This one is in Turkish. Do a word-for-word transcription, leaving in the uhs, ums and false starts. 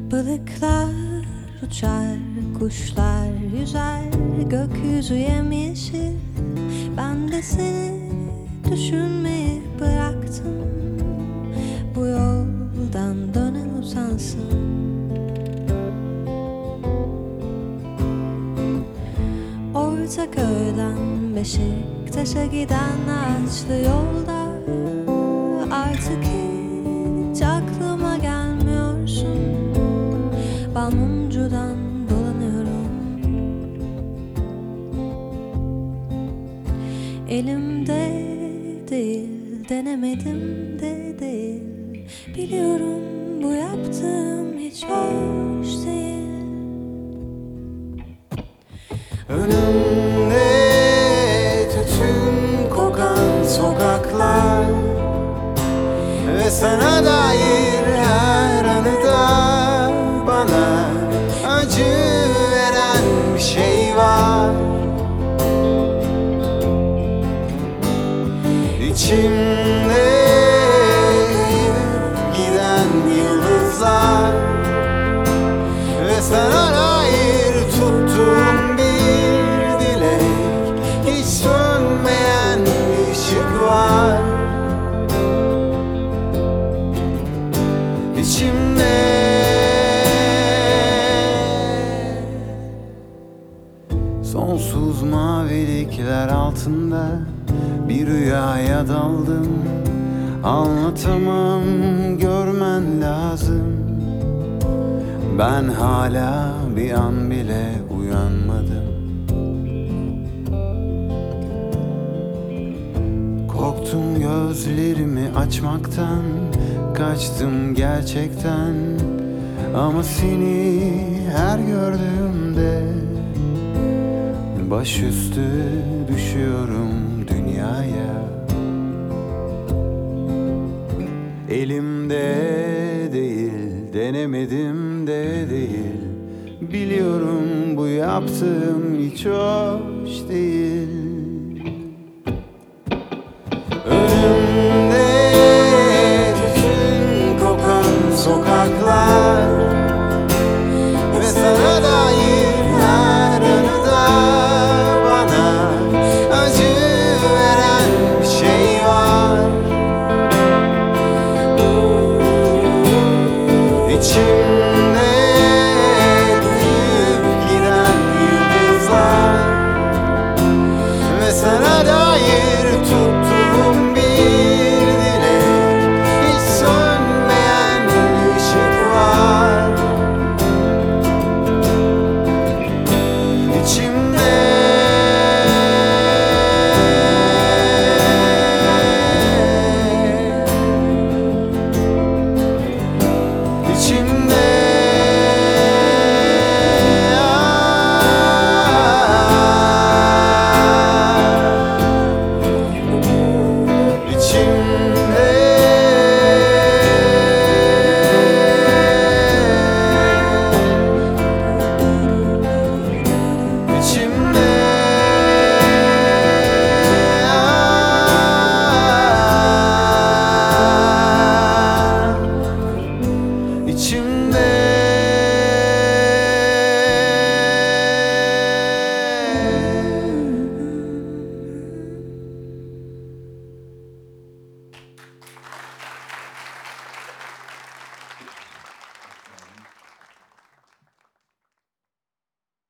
Balıklar uçar, kuşlar yüzer, gökyüzü yemyeşil. Ben de seni düşünmeyi bıraktım. Bu yoldan dönen utansın. Ortaköy'den Beşiktaş'a giden ağaçlı yolda artık hiç aklıma gelmiyorsun. Balmumcudan dolanıyorum. Elimde değil, denemedim de değil. Biliyorum bu yaptığım hiç hoş değil. Önümde tütün kokan sokaklar ve sana dair her anıda bana acı veren bir şey var. İçimde giden yıldızlar ve sana dair tuttuğum bir dilek, hiç sönmeyen bir ışık var içimde. Sonsuz mavilikler altında bir rüyaya daldım. Anlatamam, görmen lazım. Ben hala bir an bile uyanmadım. Korktum gözlerimi açmaktan, kaçtım gerçekten. Ama seni her gördüğümde başüstü düşüyorum dünyaya. Elimde değil, denemedim de değil. Biliyorum bu yaptığım hiç hoş değil.